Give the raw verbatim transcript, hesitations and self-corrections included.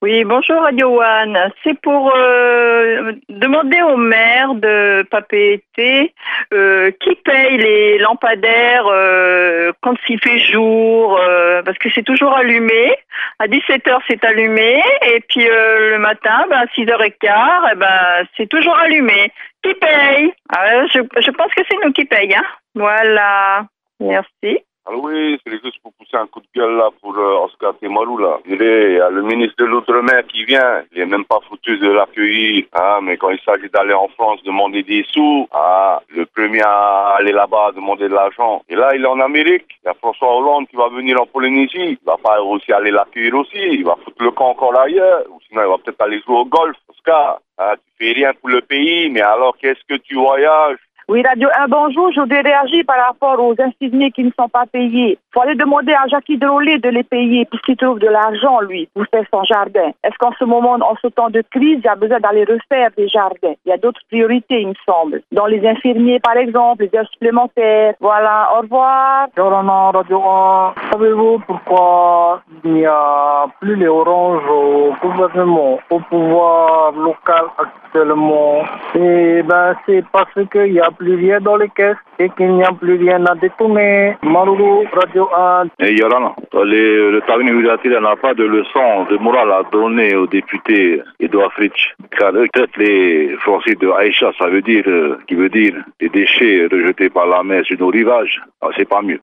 Oui, bonjour Radio One. C'est pour euh, demander au maire de Papeete euh, qui paye les lampadaires euh, quand il fait jour, euh, parce que c'est toujours allumé. À dix-sept heures, c'est allumé, et puis euh, le matin, ben, à six heures quinze, eh ben, c'est toujours allumé. Qui paye? Ah, je, je pense que c'est nous qui paye, hein. Voilà. Merci. Alors oui, c'est juste pour pousser un coup de gueule là pour euh, Oscar Temarou là. Il y a le ministre de l'Outre-mer qui vient, il est même pas foutu de l'accueillir. Hein, mais quand il s'agit d'aller en France demander des sous, ah, le premier à aller là-bas demander de l'argent. Et là, il est en Amérique. Il y a François Hollande qui va venir en Polynésie. Il va pas aussi aller l'accueillir aussi. Il va foutre le camp encore ailleurs. Ou sinon, il va peut-être aller jouer au golf. Oscar, hein, tu fais rien pour le pays, mais alors qu'est-ce que tu voyages? Oui, Radio un, bonjour. Je voudrais réagir par rapport aux infirmiers qui ne sont pas payés. Il faut aller demander à Jackie Drolet de les payer puisqu'il trouve de l'argent, lui, pour faire son jardin. Est-ce qu'en ce moment, en ce temps de crise, il y a besoin d'aller refaire des jardins? Il y a d'autres priorités, il me semble. Dans les infirmiers, par exemple, les heures supplémentaires. Voilà, au revoir. Yorana, Radio un. Savez-vous pourquoi il n'y a plus les oranges au gouvernement, au pouvoir local actuellement? Et ben, c'est parce qu'il y a plus rien dans les caisses et qu'il n'y a plus rien à détourner. Maruru, Radio un. Et Yorana, les, le cabinet législatif n'a pas de leçon de morale à donner aux députés Edouard Fritsch. Car eux traitent les fonciers de Aïcha, ça veut dire, euh, qui veut dire des déchets rejetés par la mer sur nos rivages. Alors, c'est pas mieux.